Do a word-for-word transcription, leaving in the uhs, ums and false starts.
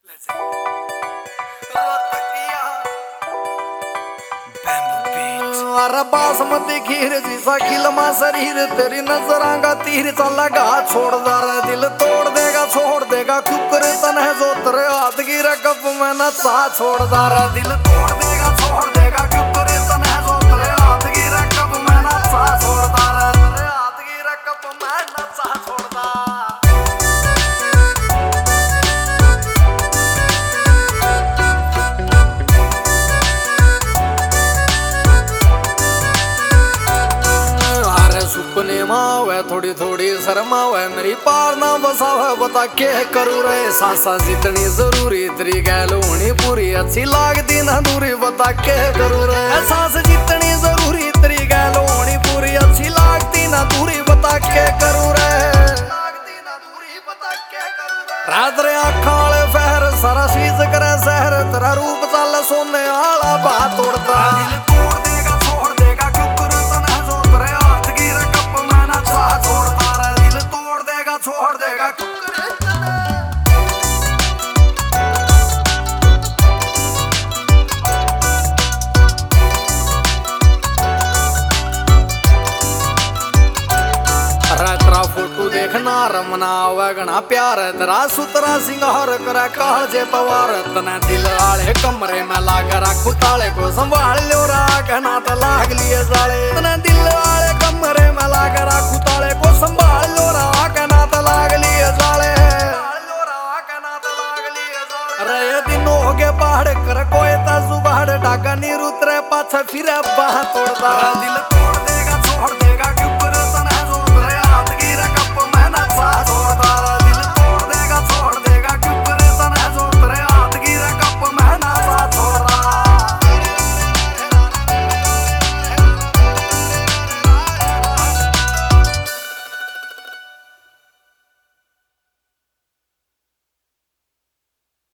अरे बासमती खीर जैसा खिलमा शरीर तेरी नजरांगा तीर चला गा छोड़ जा रहा दिल तोड़ देगा छोड़ देगा कुकर तन है जो तेरे हाथ की रकब में नचा छोड़ जा रहा दिल तोड़ देगा छोड़ देगा कुकर तन है जो तेरे हाथ की रकब में नचा छोड़ जा रहा तेरे हाथ की रकब में नचा छोड़ जा। सुपने मावे थोड़ी थोड़ी शर्मावे मेरी पार ना बसावे बता के करूँ रे सांसा जितनी जरूरी तेरी गैल होनी पूरी अच्छी लागती ना दूरी बता के करूँ रे सांस जितनी जरूरी तेरी गैल होनी पूरी अच्छी लागती ना दूरी बता के करूँ रे रात रे आँखा वाले फहर सारा शीज करे शहर तेरा रूप चल सोने आला बात तोड़ता छोड़ देगा तेरा फोटो देखना रमना वगना प्यार तेरा सुतरा सिंगार करा कालजे पवार तना दिल आले कमरे में लाग रखू ताले को संभाल लो रागना तो लाग लिए जाले तना दिल आले कमरे में लाग रखू ताले को संभाल लो रागना तो लाग लिए जाले अरे दिन हो गए पहाड़ कर कोई ता जुबाड़ डाका नी रुतरे पाछा फिर बाह तोड़ता दिल तोड़ देगा छोड़